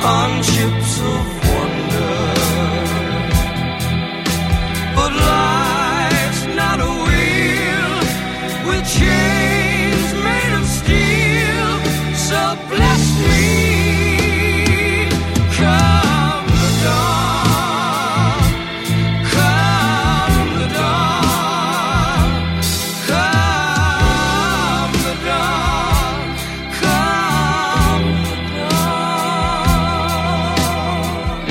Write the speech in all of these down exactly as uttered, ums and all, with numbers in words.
on ships of wonder. But life's not a wheel with chains made of steel. So bless me, come the dawn, come the dawn, come the dawn, come the dawn.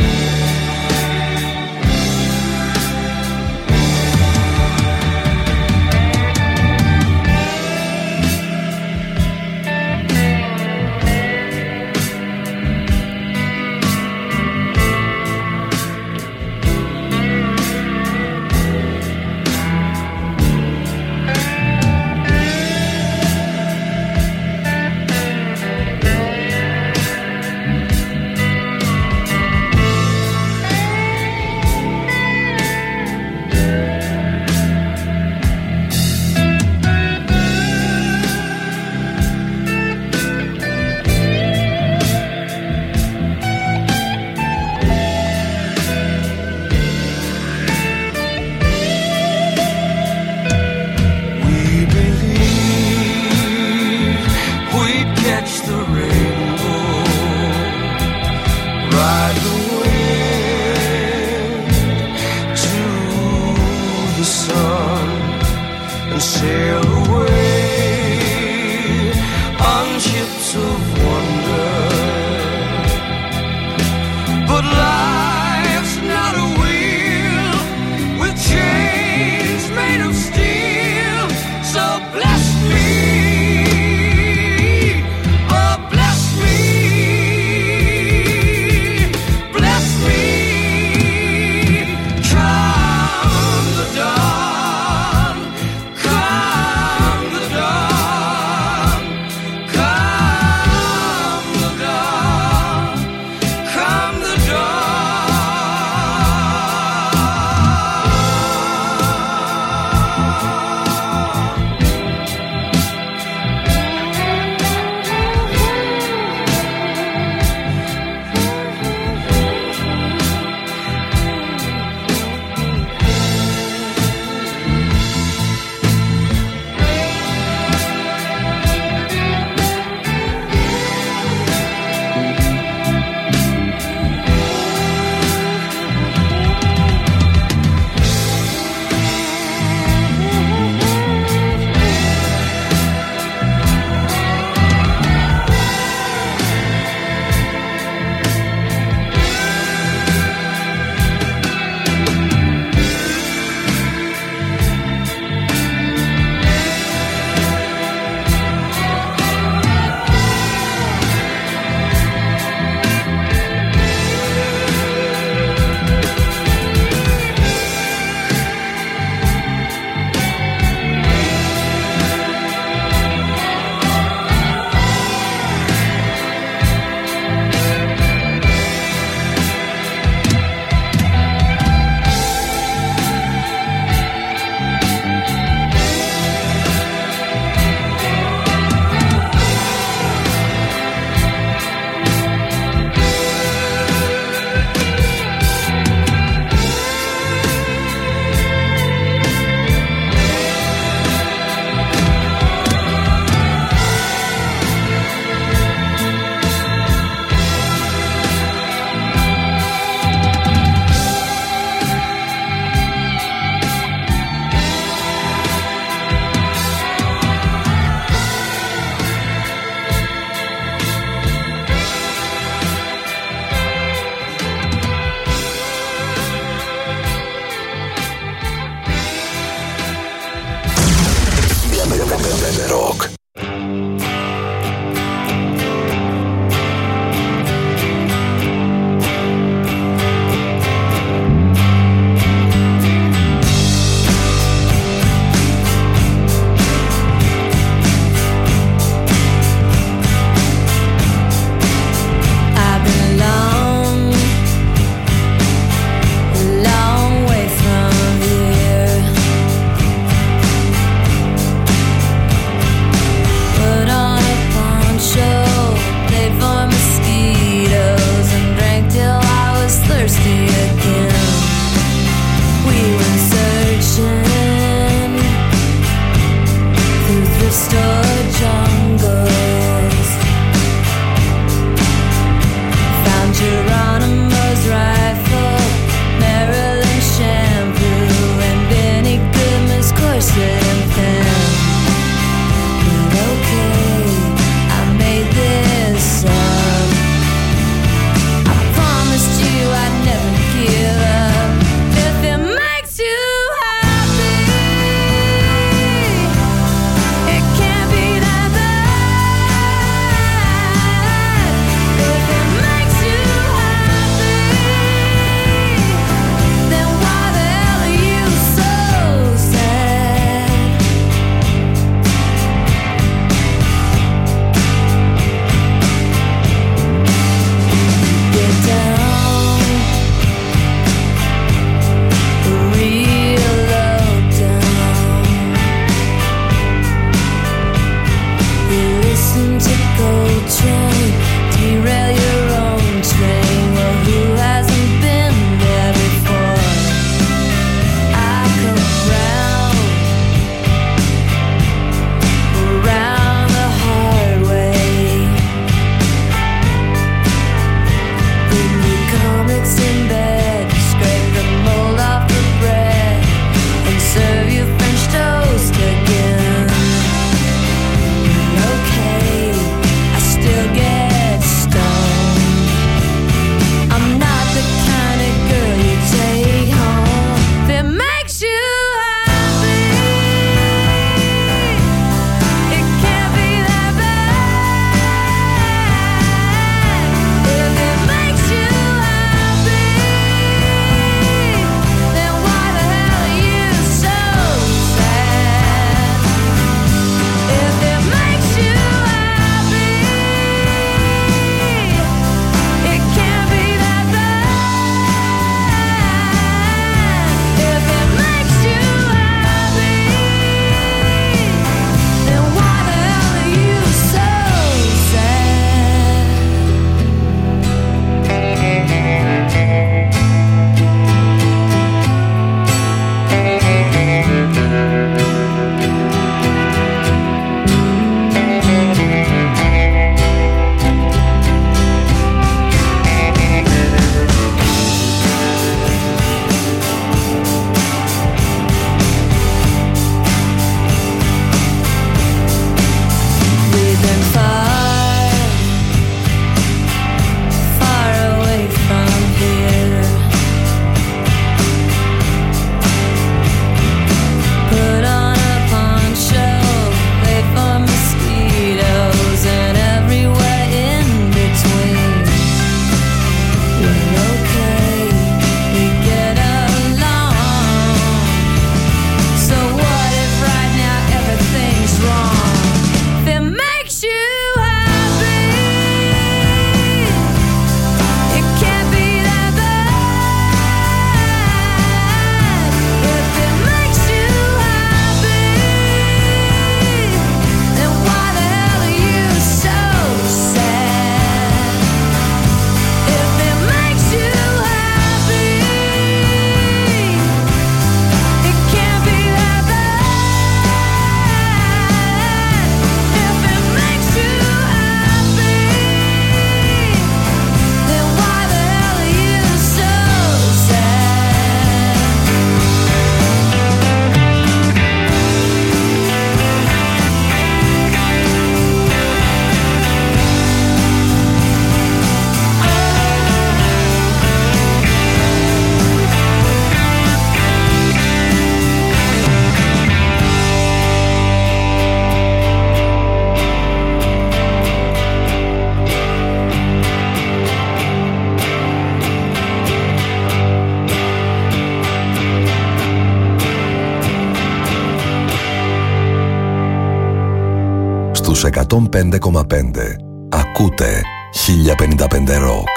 στους εκατόν πέντε κόμμα πέντε. Ακούτε χίλια πενήντα πέντε Rock.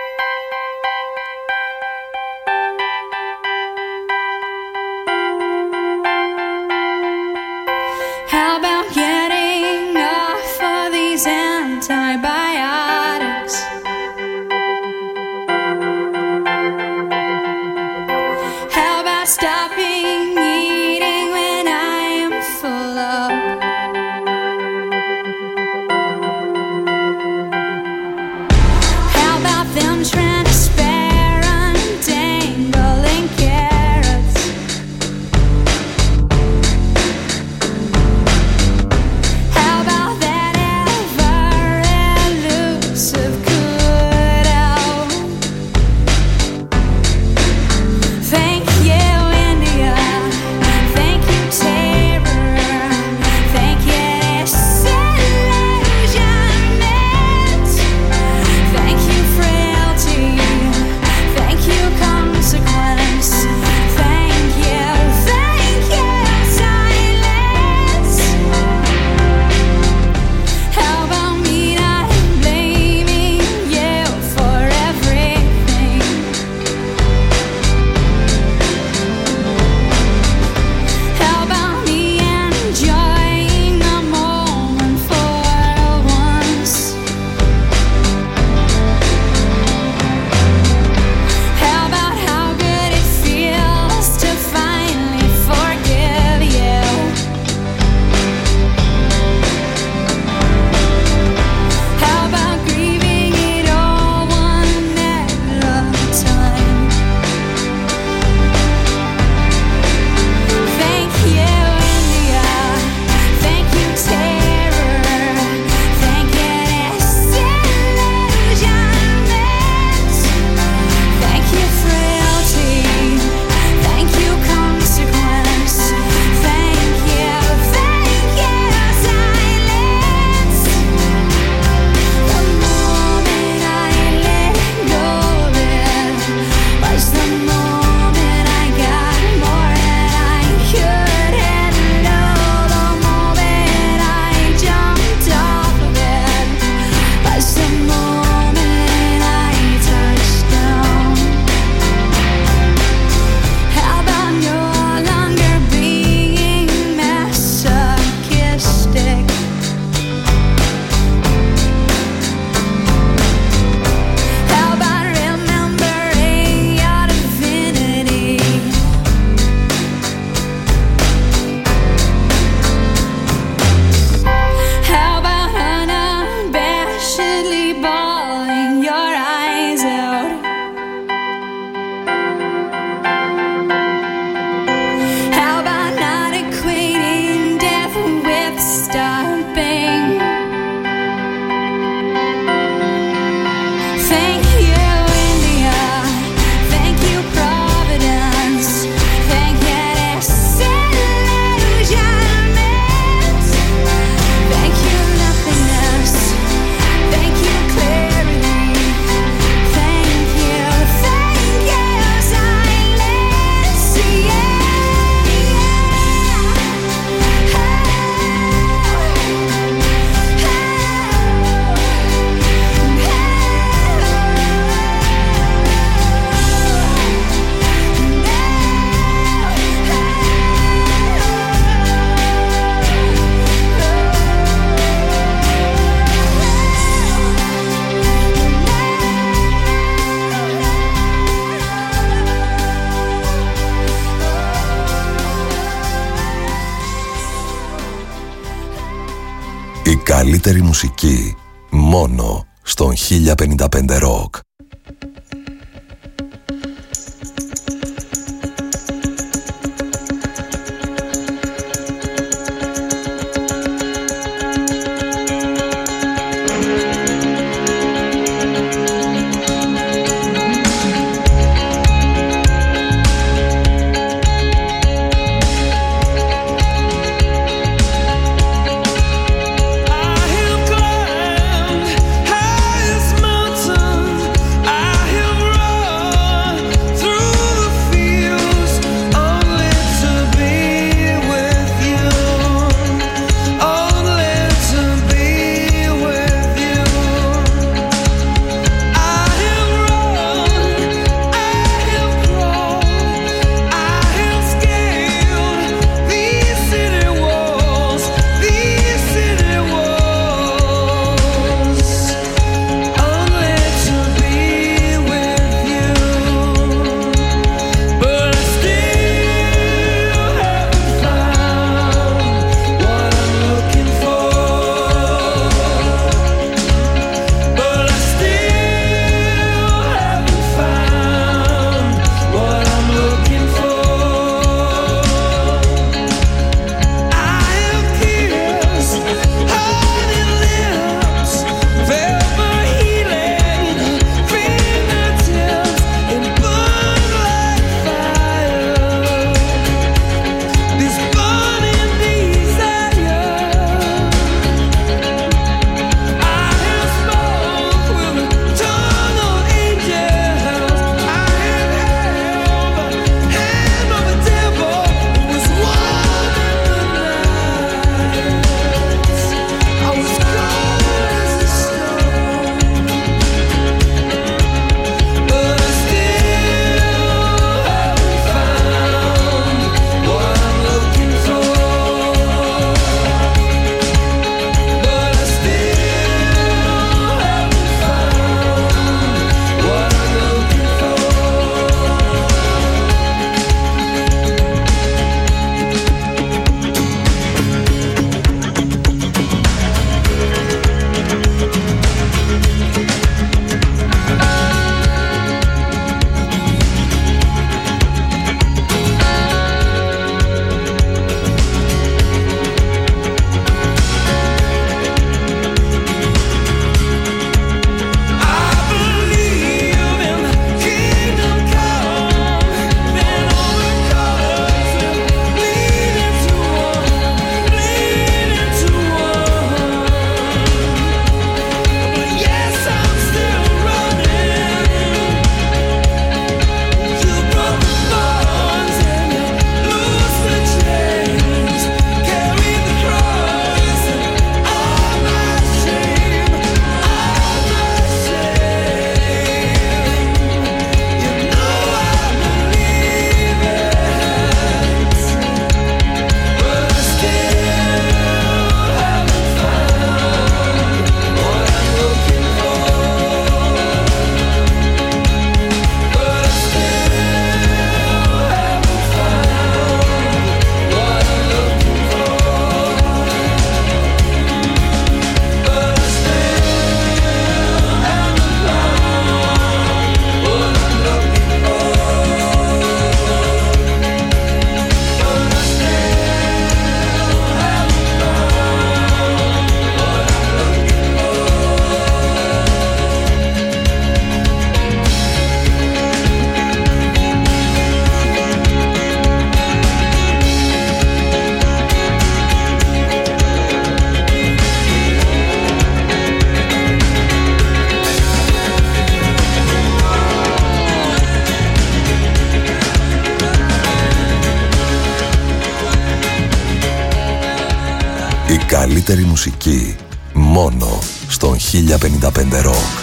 How about getting off of these antibiotics? How about stopping eating when I am full up? How about them trying to spare untangling carrots? How about that ever-elusive cutout? Thank you, India. Thank you, terror. Thank you, disillusionment. Thank you, frailty. Thank you, consequence. Thank you, thank you, silence. How about me not blaming you for everything? How about me enjoying the moment for once? How about how good it feels to finally forgive you? How about grieving it all one at a time? Thank you, India. Thank you, terror. Thank you, disillusionment. Thank you, frailty. Thank you, consequence. Thank you, thank you, silence. The moment I let go of it was the moment I got more than I could handle. The moment I jumped off of it was the moment I touched down. How about no longer being masochistic? How about remembering your divinity? How about unabashedly bawling your eyes out? How about not equating death with stopping? Thank you, India. Thank you, Providence. Thank you, disillusionment. Thank you, nothingness. Thank you, clarity. Thank you, thank you, silence. Η καλύτερη μουσική μόνο στον χίλια πενήντα πέντε Rock. I have climbed highest mountains καλύτερη μουσική μόνο στον χίλια πενήντα πέντε Rock.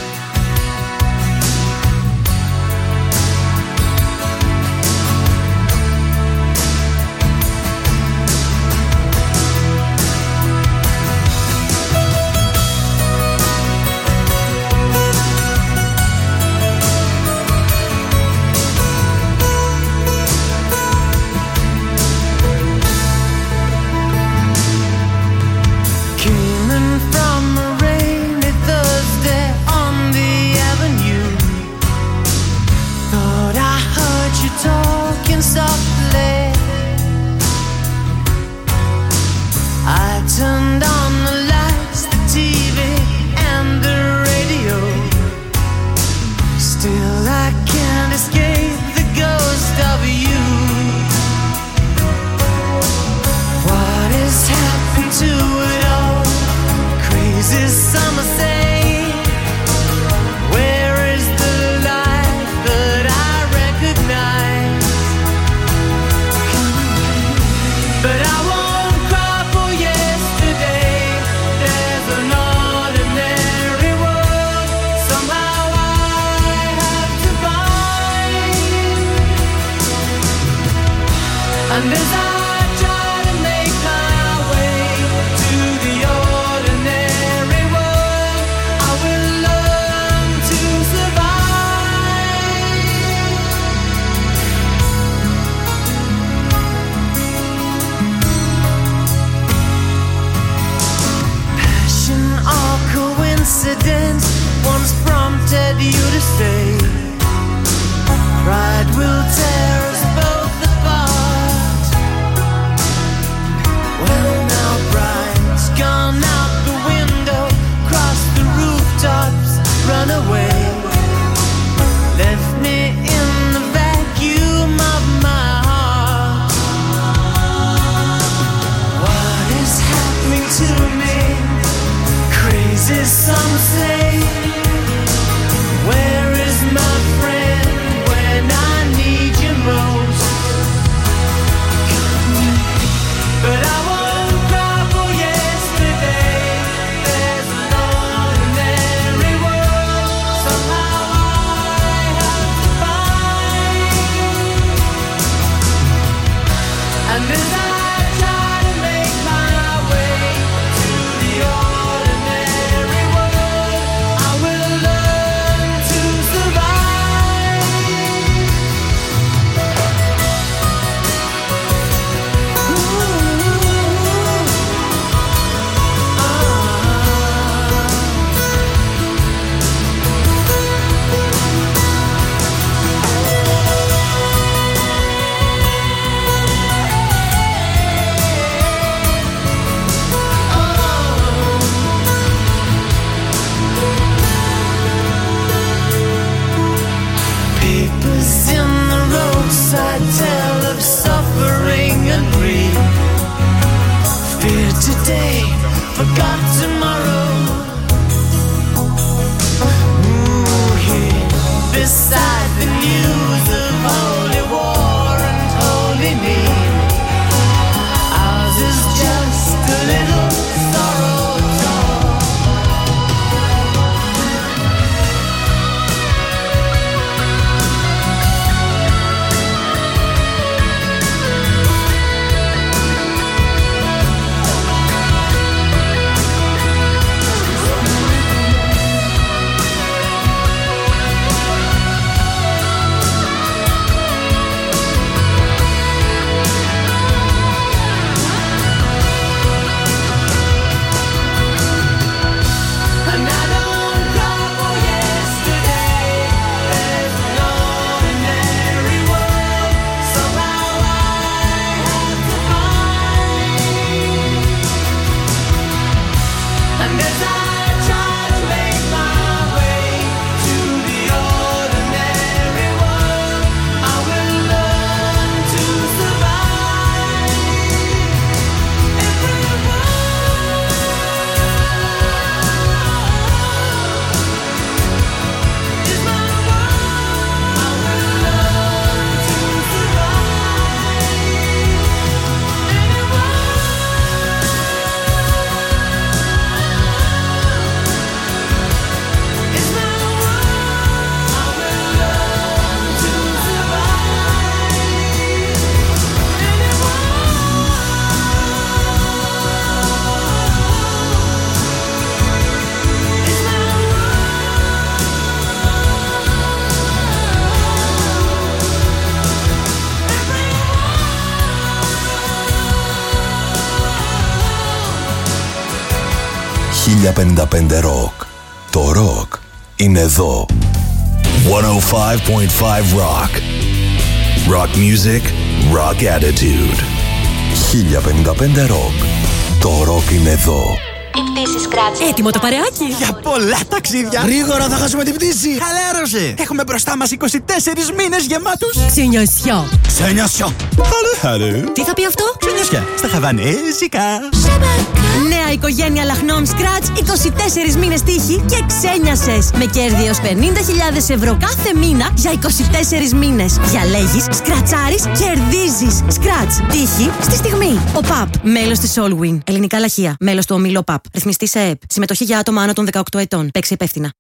χίλια πενήντα πέντε Rock. Το ροκ είναι εδώ. εκατόν πέντε κόμμα πέντε Rock. Rock music, rock attitude. χίλια πενήντα πέντε Rock. Το ροκ είναι εδώ. Η πτήση Scratch. Έτοιμο το παρεάκι. Για πολλά ταξίδια. Γρήγορα θα χάσουμε την πτήση. Χαλάρωσε. Έχουμε μπροστά μας είκοσι τέσσερις μήνες γεμάτους. Ξενιωσιό. Ξενιωσιό. Χαλέ. Τι θα πει αυτό? Ξενιωσιά. Στα χαβανέζικα. Νέα οικογένεια λαχνών Scratch, είκοσι τέσσερις μήνες τύχη και ξένιασες. Με κέρδη έως πενήντα χιλιάδες ευρώ κάθε μήνα για είκοσι τέσσερις μήνες. Διαλέγεις, σκρατσάρεις, κερδίζεις. Scratch. Τύχη στη στιγμή. Ο ΠΑΠ. Μέλος της Solwin. Ελληνικά λαχεία. Μέλος του ομίλου ΠΑΠ. Ρυθμιστής ΕΕΠ. Συμμετοχή για άτομα άνω των δεκαοκτώ ετών. Παίξε υπεύθυνα.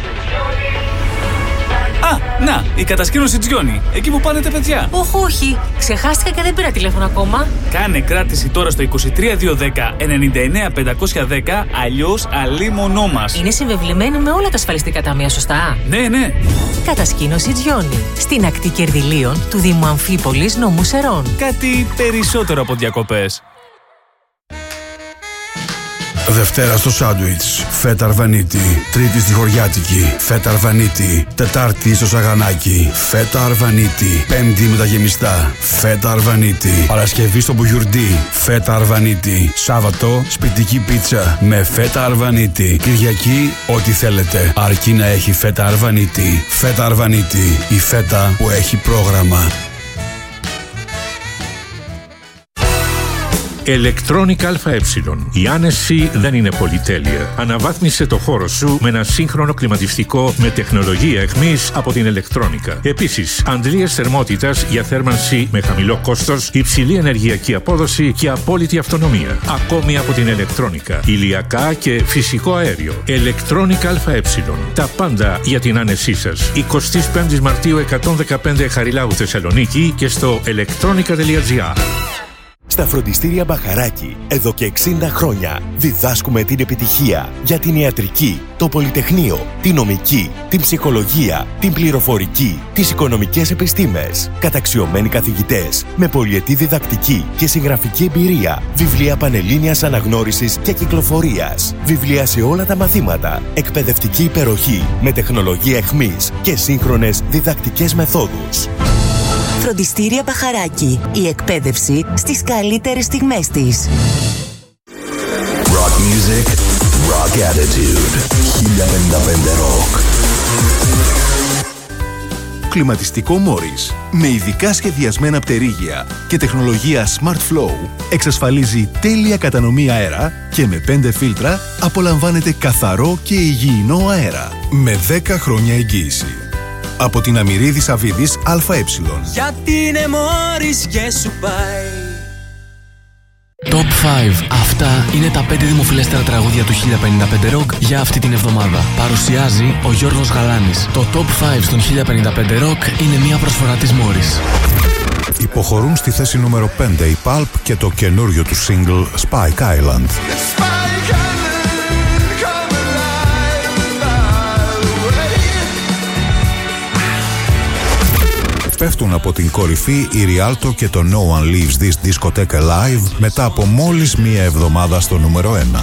Α, να, η κατασκήνωση Τζιόνι. Εκεί που πάνε τα παιδιά. Όχι, όχι. Ξεχάστηκα και δεν πήρα τηλέφωνο ακόμα. Κάνε κράτηση τώρα στο είκοσι τρία διακόσια δέκα ενενήντα εννέα πεντακόσια δέκα, αλλιώς αλίμονό μας. Είναι συμβεβλημένο με όλα τα ασφαλιστικά ταμεία, σωστά? Ναι, ναι. Κατασκήνωση Τζιόνι. Στην ακτή Κερδυλίων του Δήμου Αμφίπολης, νομού Σερών. Κάτι περισσότερο από διακοπές. Δευτέρα στο σάντουιτς, φέτα αρβανίτη. Τρίτη στη χωριάτικη, φέτα αρβανίτη. Τετάρτη στο σαγανάκι, φέτα αρβανίτη. Πέμπτη με τα γεμιστά, φέτα αρβανίτη. Παρασκευή στο μπουγιουρντί, φέτα αρβανίτη. Σάββατο, σπιτική πίτσα με φέτα αρβανίτη. Κυριακή, ό,τι θέλετε, αρκεί να έχει φέτα αρβανίτη. Φέτα αρβανίτη, η φέτα που έχει πρόγραμμα. Electronic ΑΕ. Η άνεση δεν είναι πολυτέλεια. Αναβάθμισε το χώρο σου με ένα σύγχρονο κλιματιστικό με τεχνολογία εχμής από την Electronica. Επίσης, αντλίες θερμότητας για θέρμανση με χαμηλό κόστος, υψηλή ενεργειακή απόδοση και απόλυτη αυτονομία. Ακόμη από την Electronica. Ηλιακά και φυσικό αέριο. Electronic ΑΕ. Τα πάντα για την άνεσή σας. εικοστή πέμπτη Μαρτίου εκατόν δεκαπέντε Χαριλάου Θεσσαλονίκη και στο electronica τελεία gr. Στα φροντιστήρια Μπαχαράκι, εδώ και εξήντα χρόνια, διδάσκουμε την επιτυχία για την ιατρική, το πολυτεχνείο, την νομική, την ψυχολογία, την πληροφορική, τις οικονομικές επιστήμες. Καταξιωμένοι καθηγητές, με πολυετή διδακτική και συγγραφική εμπειρία, βιβλία πανελλήνιας αναγνώρισης και κυκλοφορίας, βιβλία σε όλα τα μαθήματα, εκπαιδευτική υπεροχή με τεχνολογία εχμής και σύγχρονες διδακτικές μεθόδους. Φροντιστήρια Μπαχαράκι. Η εκπαίδευση στις καλύτερες στιγμές της. Rock music, rock attitude. χίλια πενήντα πέντε Rock. Κλιματιστικό Morris με ειδικά σχεδιασμένα πτερίγια και τεχνολογία Smart Flow εξασφαλίζει τέλεια κατανομή αέρα και με πέντε φίλτρα απολαμβάνετε καθαρό και υγιεινό αέρα. Με δέκα χρόνια εγγύηση. Από την Αμυρίδης Αβίδης ΑΕ. Γιατί είναι Μόρις και σου πάει. Top πέντε. Αυτά είναι τα πέντε δημοφιλέστερα τραγούδια του χίλια πενήντα πέντε Rock για αυτή την εβδομάδα. Παρουσιάζει ο Γιώργος Γαλάνης. Το Top πέντε στον χίλια πενήντα πέντε Rock είναι μια προσφορά της Morris. Υποχωρούν στη θέση νούμερο πέντε η Pulp και το καινούριο του single Spike Island. Πέφτουν από την κορυφή η Rialto και το No One Leaves This Discotheque Live μετά από μόλις μία εβδομάδα στο νούμερο ένα.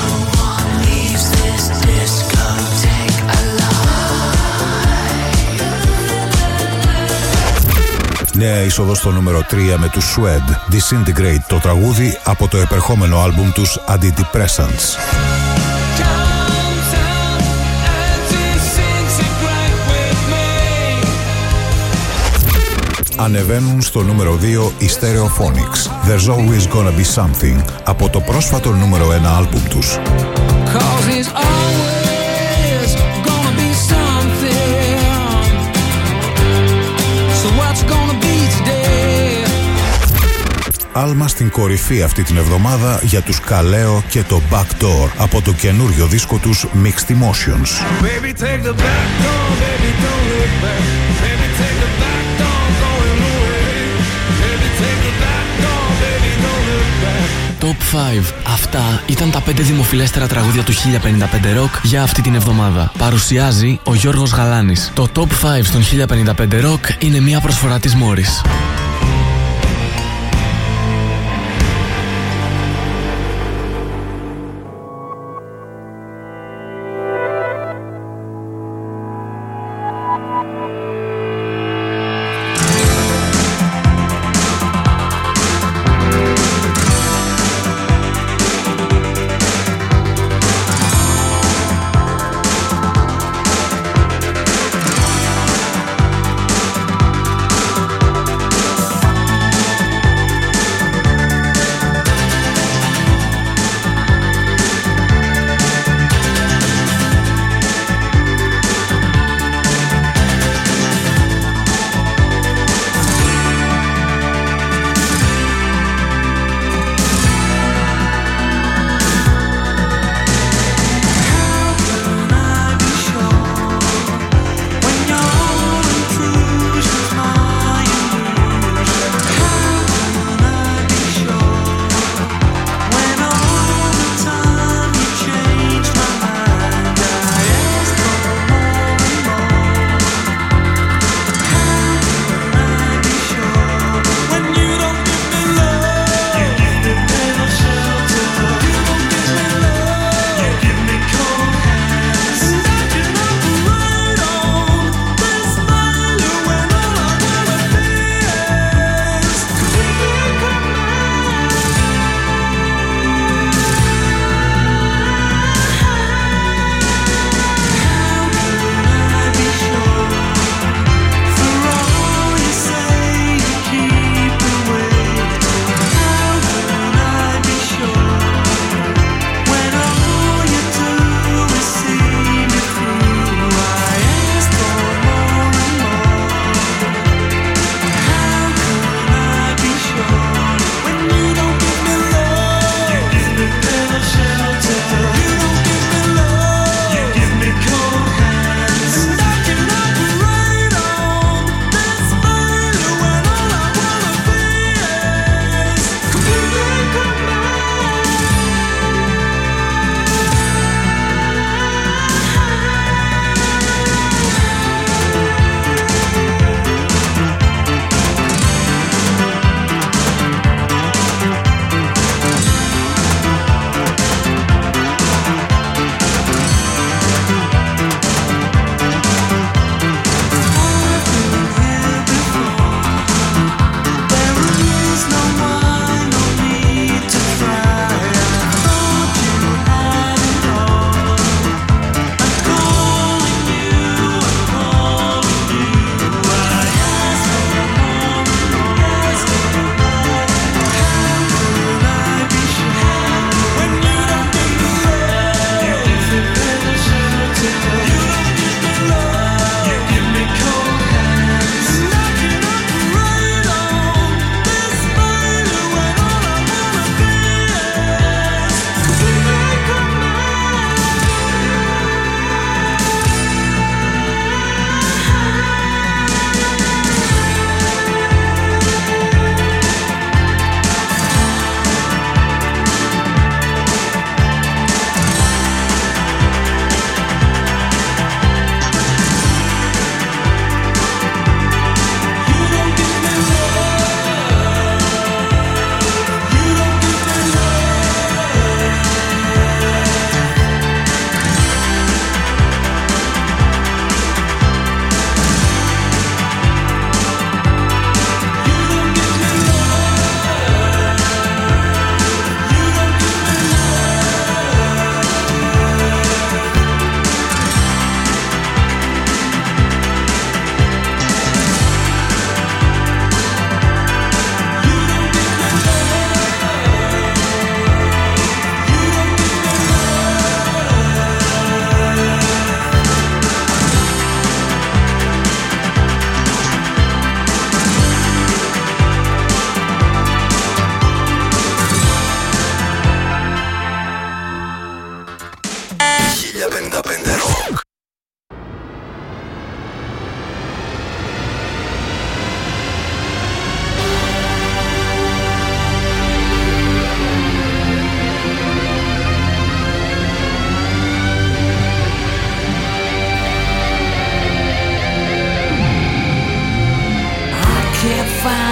Νέα είσοδο στο νούμερο τρία με τους Suede, Disintegrate, το τραγούδι από το επερχόμενο άλμπουμ τους Antidepressants. Ανεβαίνουν στο νούμερο δύο οι Stereophonics, There's Always Gonna Be Something, από το πρόσφατο νούμερο ένα άλμπουμ τους. Άλμα στην κορυφή αυτή την εβδομάδα για τους Καλέο και το Backdoor από το καινούριο δίσκο τους Mixed Emotions. Baby, take the back door, baby, don't look back. Baby, take the back door, going away. Baby, take the back door, baby, don't look back. Top πέντε. Αυτά ήταν τα πέντε δημοφιλέστερα τραγούδια του χίλια πενήντα πέντε Rock για αυτή την εβδομάδα. Παρουσιάζει ο Γιώργος Γαλάνης. Το Top πέντε στον χίλια πενήντα πέντε Rock είναι μια προσφορά της Morris.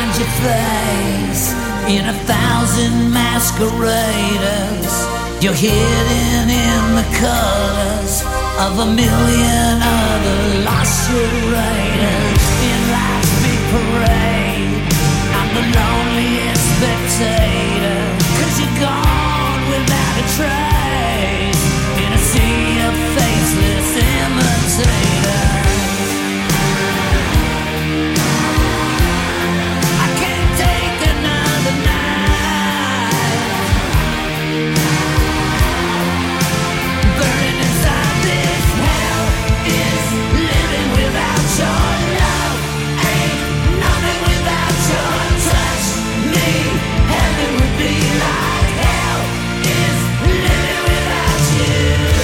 find your face in a thousand masqueraders. You're hidden in the colors of a million other lost charades. In life's big parade, I'm the loneliest spectator, 'cause you're gone without a trace in a sea of faceless imitators. I can't take another night burning inside this hell. Is living without your love, ain't nothing without your touch. Me, heaven would be like hell. Is living without you.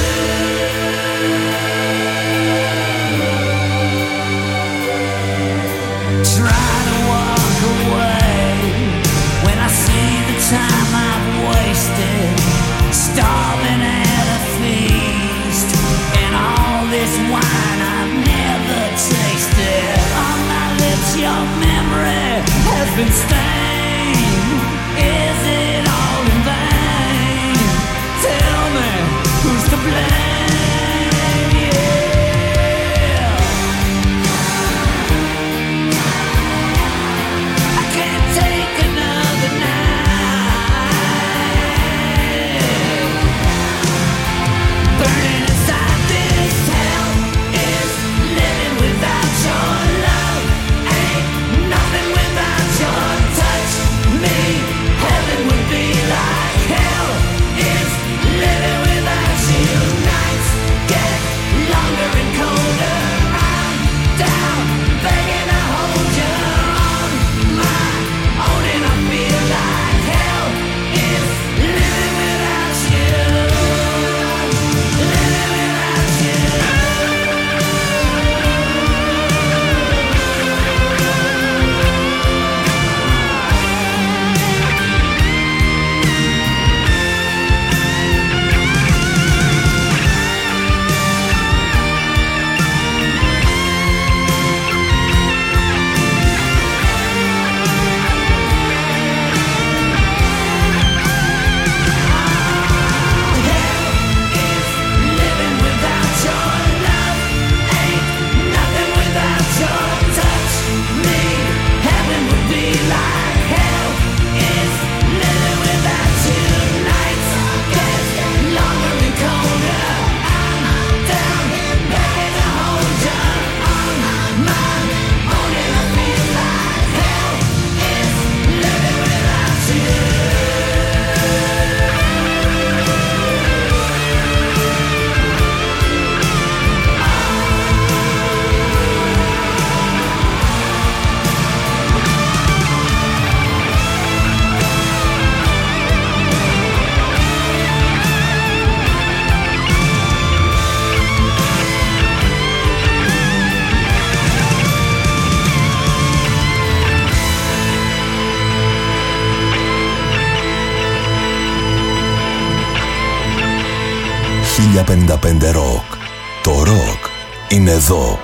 Try to walk away when I see the time I've wasted, starving at a feast, and all this wine I've never tasted. On my lips your memory has been stained. Is it all in vain? Tell me, who's to blame? Yeah. I can't take another night burning inside this hell. Is living without your love, ain't nothing without your touch. Me, heaven would be like hell. Is living without you. Nights get longer and colder. I'm down, begging to hold you on my own, and I feel like hell. Is living without you. Living without you. Living without your love, ain't nothing without your touch. Me, heaven would be like hell. Is living without you. Nights get longer and colder. I'm down, begging to hold you on my own, and I feel like hell. Is living without you. χίλια πενήντα πέντε Rock. Το ροκ είναι εδώ.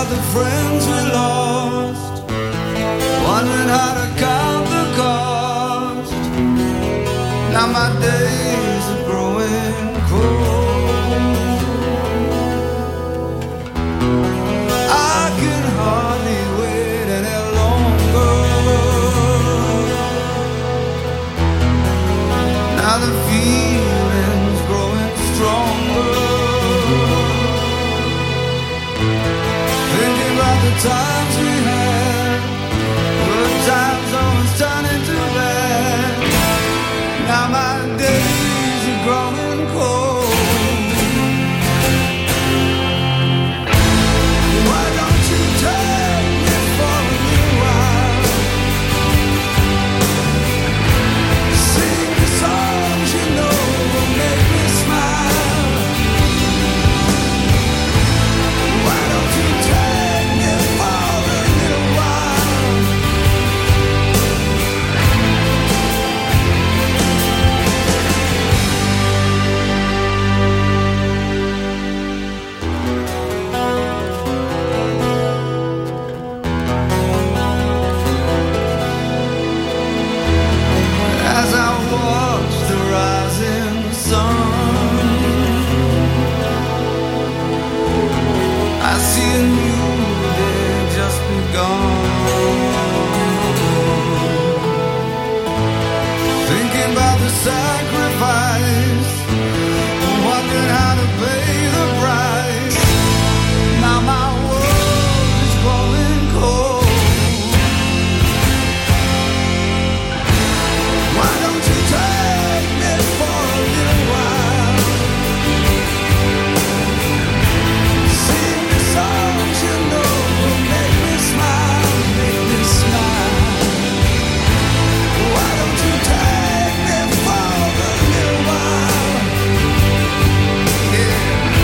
the friends we lost, wondering how to count the cost. Now my days are growing cold. I can hardly wait any longer. Now the feeling's growing stronger. Thinking about the times we had, good times always turn into bad. Now my days are growing cold. Why don't you take me for a little while? Sing the songs you know will make me smile. Why don't you take me for a little while? As I watch the rising sun, I see a new day just begun. Thinking about the sacrifice, wondering how to pay the price. Now my world is growing cold. Why don't you take me for a little while? Sing the songs you know will make me smile, make me smile. Why don't you take me for a little while? Yeah.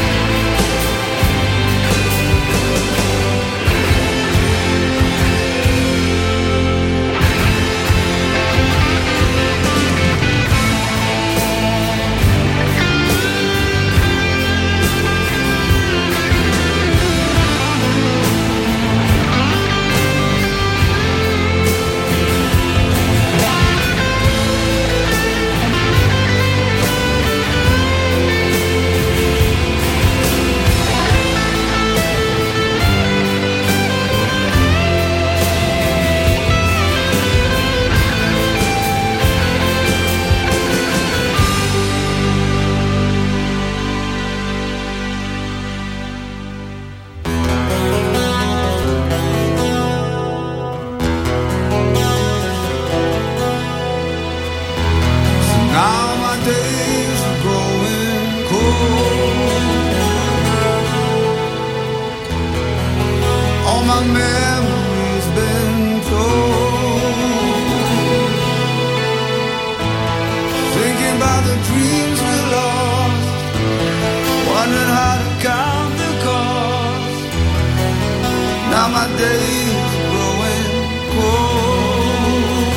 So now my days are growing cold. All my memories been told. Thinking about the dreams we lost, wondering how to count the cost. Now my days are growing cold.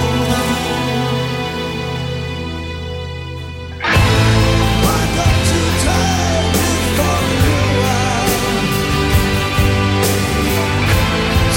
Why don't you take me for a little while?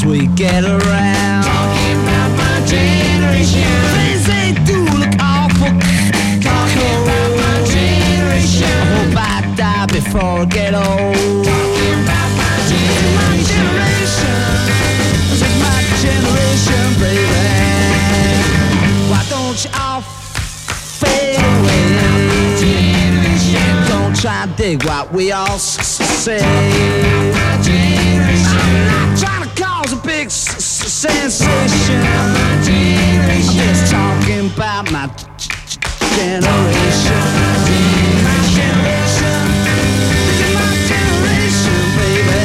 we get around. Talking about my generation. Things they do look awful. Talking about my generation. I hope I die before I get old. Talking about my generation. This is my generation, baby. Why don't you all fade away? Don't try to dig what we all say. I'm not trying to cause a big s- s- sensation. I'm just talking about my g- g- generation. My generation. This is my generation, baby.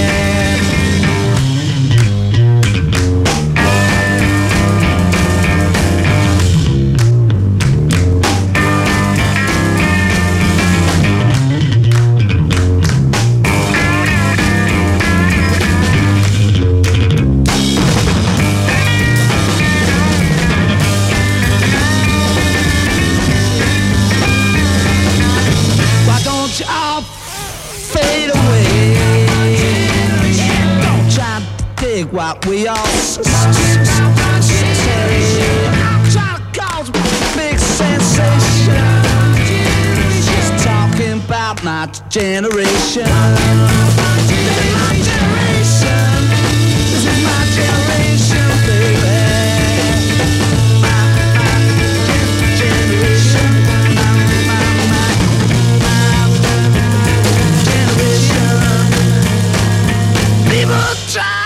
What we all s- s- s- say. I'm trying to cause a big sensation. Just talking about my generation. This is my generation. This is my generation, baby. My, my gen- generation. My, my, my, my generation. People try.